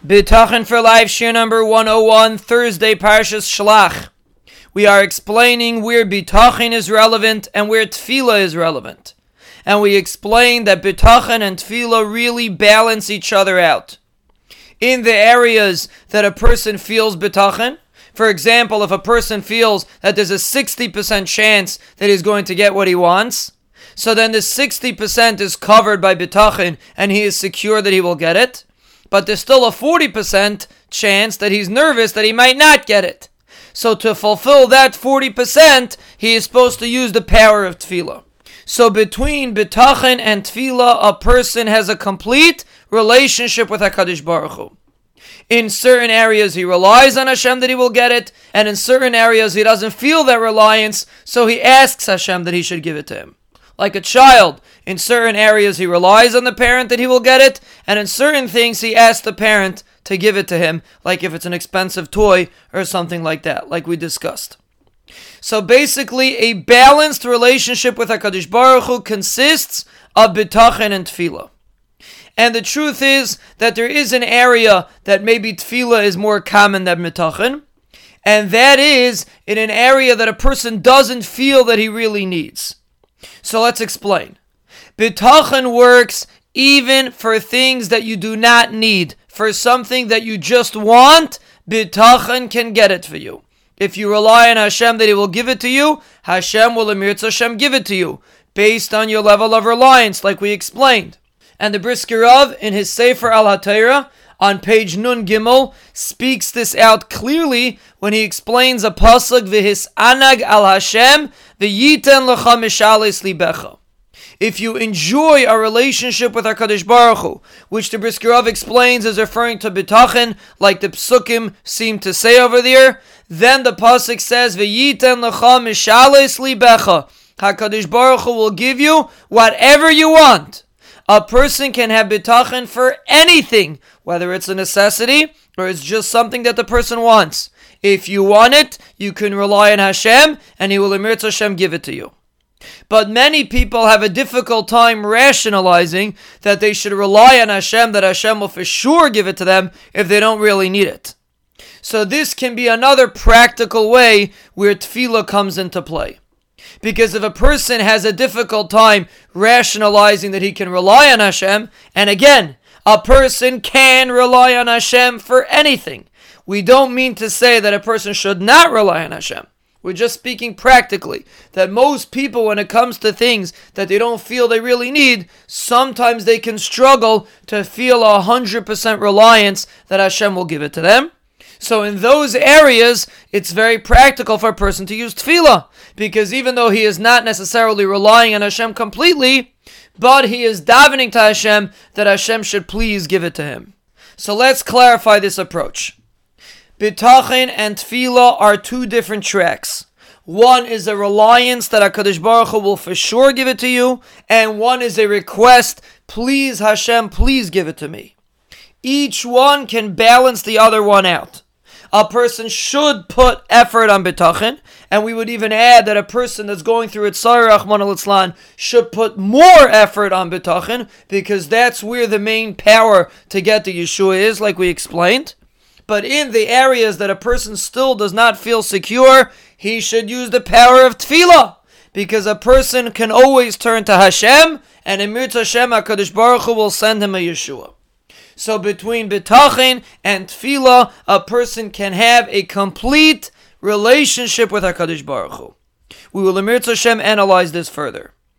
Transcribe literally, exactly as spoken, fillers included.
Bitachon for Life, shir number one oh one, Thursday, Parshas Shlach. We are explaining where Bitachon is relevant and where Tefillah is relevant. And we explained that Bitachon and Tefillah really balance each other out. In the areas that a person feels Bitachon, for example, if a person feels that there's a sixty percent chance that he's going to get what he wants, so then the sixty percent is covered by Bitachon and he is secure that he will get it. But there's still a forty percent chance that he's nervous that he might not get it. So to fulfill that forty percent, he is supposed to use the power of Tefillah. So between Bitachon and Tefillah, a person has a complete relationship with HaKadosh Baruch Hu. In certain areas he relies on Hashem that he will get it, and in certain areas he doesn't feel that reliance, so he asks Hashem that he should give it to him. Like a child, in certain areas he relies on the parent that he will get it, and in certain things he asks the parent to give it to him, like if it's an expensive toy or something like that, like we discussed. So basically, a balanced relationship with HaKadosh Baruch Hu consists of Bitachon and Tefillah. And the truth is that there is an area that maybe Tefillah is more common than Bitachon, and that is in an area that a person doesn't feel that he really needs. So let's explain. Bitachon works even for things that you do not need. For something that you just want, Bitachon can get it for you. If you rely on Hashem that He will give it to you, Hashem will Emirtz Hashem give it to you, based on your level of reliance, like we explained. And the Brisker Rav, in his Sefer Al HaTorah, on page Nun Gimel, speaks this out clearly when he explains a pasuk, V'his anag al Hashem, v'yiten lecha mishalis libecha. If you enjoy a relationship with HaKadosh Baruch Hu, which the Brisker Rav explains is referring to Bitachon, like the Psukim seem to say over there, then the pasuk says, V'yiten lecha mishalis libecha. HaKadosh Baruch Hu will give you whatever you want. A person can have Bitachon for anything, whether it's a necessity or it's just something that the person wants. If you want it, you can rely on Hashem, and He will Emirtz Hashem give it to you. But many people have a difficult time rationalizing that they should rely on Hashem, that Hashem will for sure give it to them if they don't really need it. So this can be another practical way where Tefillah comes into play. Because if a person has a difficult time rationalizing that he can rely on Hashem, and again, a person can rely on Hashem for anything. We don't mean to say that a person should not rely on Hashem. We're just speaking practically, that most people, when it comes to things that they don't feel they really need, sometimes they can struggle to feel a one hundred percent reliance that Hashem will give it to them. So in those areas, it's very practical for a person to use Tefillah, because even though he is not necessarily relying on Hashem completely, but he is davening to Hashem that Hashem should please give it to him. So let's clarify this approach. Bitachon and Tefillah are two different tracks. One is a reliance that HaKadosh Baruch Hu will for sure give it to you, and one is a request, please Hashem, please give it to me. Each one can balance the other one out. A person should put effort on Bitachon, and we would even add that a person that's going through Itzar Rachmana Litzlan should put more effort on Bitachon, because that's where the main power to get to Yeshua is, like we explained. But in the areas that a person still does not feel secure, he should use the power of Tefillah, because a person can always turn to Hashem, and Emirtz Hashem HaKadosh Baruch Hu will send him a Yeshua. So between Bitachon and Tefillah, a person can have a complete relationship with HaKadosh Baruch Hu. We will Emirtz Hashem analyze this further.